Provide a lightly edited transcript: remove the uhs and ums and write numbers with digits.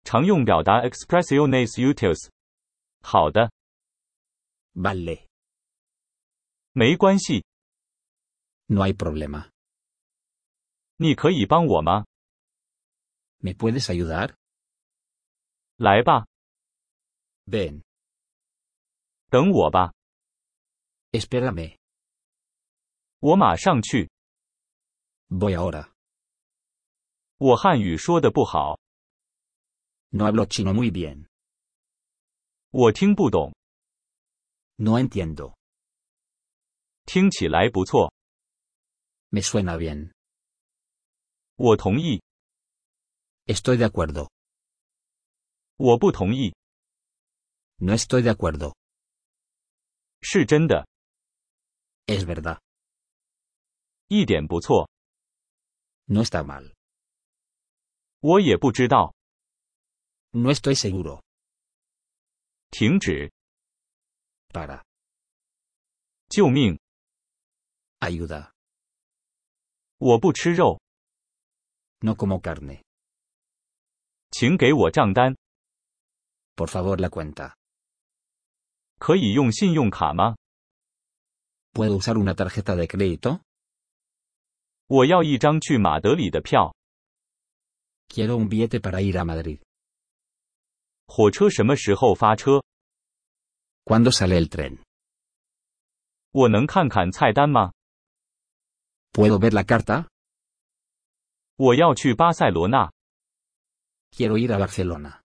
常用表达 expresiones útiles。好的， Vale. 没关系。 No hay problema. 你可以帮我吗？ ¿Me puedes ayudar? 来吧， Ven. 等我吧， Espérame. 我马上去。 Voy ahora. 我汉语说得不好， No hablo chino muy bien. 我听不懂。 No entiendo. 听起来不错， Me suena bien. 我同意。 Estoy de acuerdo. 我不同意， No estoy de acuerdo. 是真的， Es verdad. 一点不错。 No está mal. 我也不知道。 No estoy seguro. 停止， Para. 救命！ Ayuda. 我不吃肉， No como carne. 请给我账单。 Por favor, la cuenta. 可以用信用卡吗？ ¿Puedo usar una tarjeta de crédito? 我要一张去马德里的票。 Quiero un billete para ir a Madrid. 火车什么时候发车？ ¿Cuándo sale el tren? 我能看看菜单吗？ ¿Puedo ver la carta? 我要去巴塞罗那。 Quiero ir a Barcelona.